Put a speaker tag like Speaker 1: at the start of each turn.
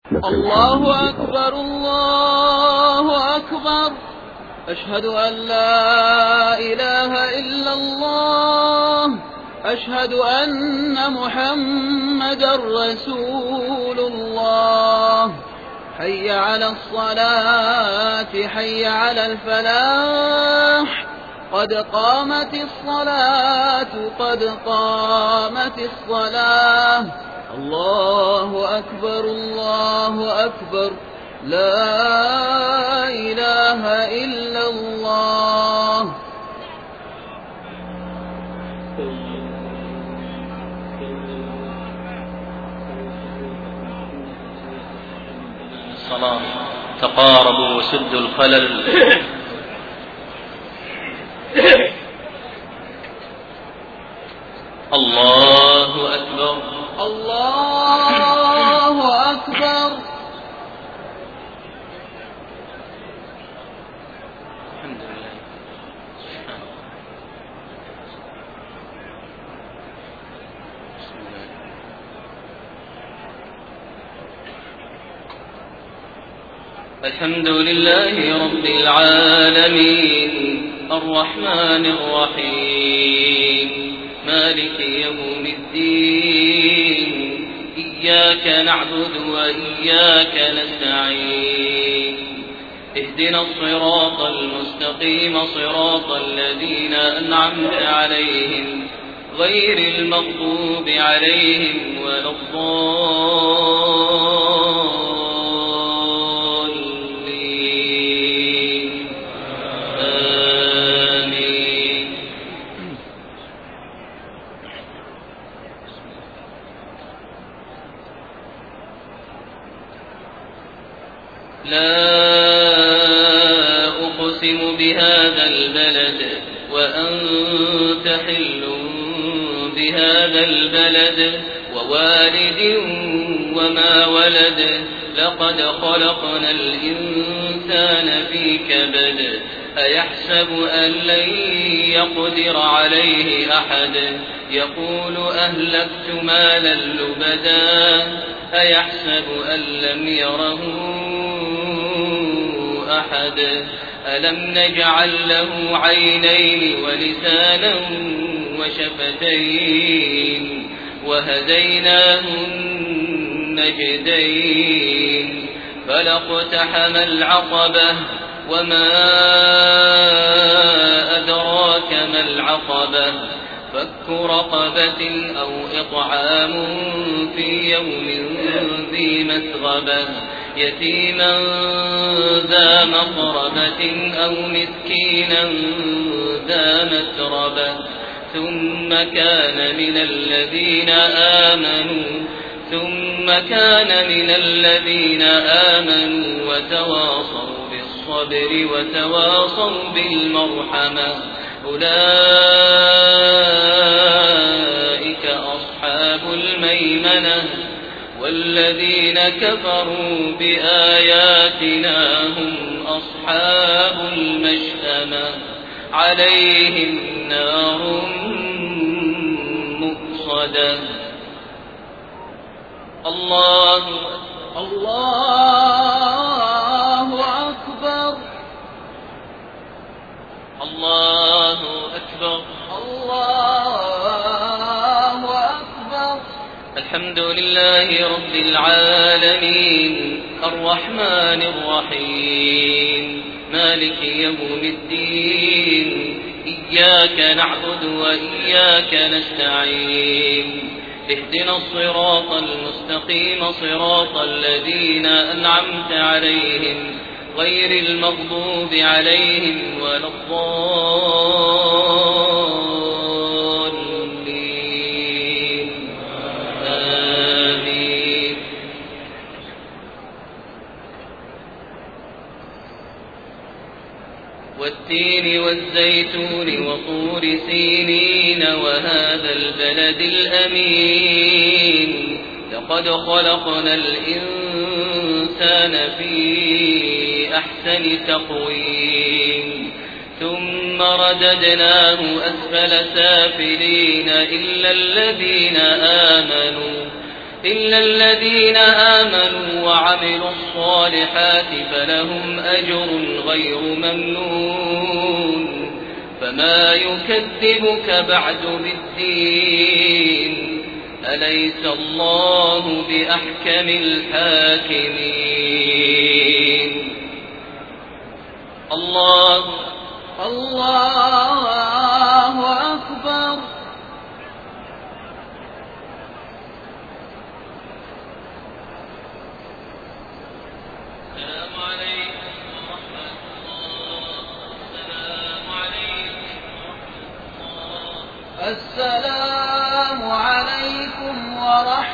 Speaker 1: الله أكبر الله أكبر. أشهد أن لا إله إلا الله. أشهد أن محمدا رسول الله. حي على الصلاة حي على الفلاح. قد قامت الصلاة قد قامت الصلاة. الله أكبر الله أكبر. لا إله إلا الله.
Speaker 2: الصلاة تقاربوا وسدوا الخلل. الله أكبر
Speaker 1: الله أكبر.
Speaker 2: الحمد لله. الحمد لله رب العالمين الرحمن الرحيم مالك يوم الدين. إياك نعبد وإياك نستعين. اهدنا الصراط المستقيم صراط الذين أنعمت عليهم غير المغضوب عليهم ولا الضالين. آمين. لا أقسم بهذا البلد وأنت حل بهذا البلد ووالد وما ولد. لقد خلقنا الإنسان في كبد. أيحسب أن لن يقدر عليه أحد. يقول أهلكت مالا لبدا. أيحسب أن لم يره أحد. ألم نجعل له عينين ولسانا وشفتين وهديناه النجدين. فلاقتحم العقبة وما أدراك ما العقبة. فك رقبة أو إطعام في يوم ذي مسغبة. يتيما ذا مقربة أو مسكينا ذا متربة. ثم كان من الذين آمنوا وتواصوا بالصبر وتواصوا بالمرحمة. أولئك أصحاب الميمنة. والذين كفروا بآياتنا هم أصحاب المشأمة. عليهم نار مؤصدة. الله
Speaker 1: أكبر.
Speaker 2: الله أكبر.
Speaker 1: الله أكبر.
Speaker 2: الحمد لله رب العالمين الرحمن الرحيم مالك يوم الدين. إياك نعبد وإياك نستعين. اهدنا الصراط المستقيم صراط الذين أنعمت عليهم غير المغضوب عليهم ولا الضالين. آمين. والتين والزيتون وطور سينين وهذا البلد الأمين. لقد خلقنا الإنسان في أحسن تقويم. ثم رددناه أسفل سافلين إلا الذين آمنوا إلا الذين آمنوا وعملوا الصالحات فلهم أجر غير ممنون فما يكذبك بعد بالدين أليس الله بأحكم الحاكمين الله
Speaker 1: أكبر. السلام عليكم ورحمة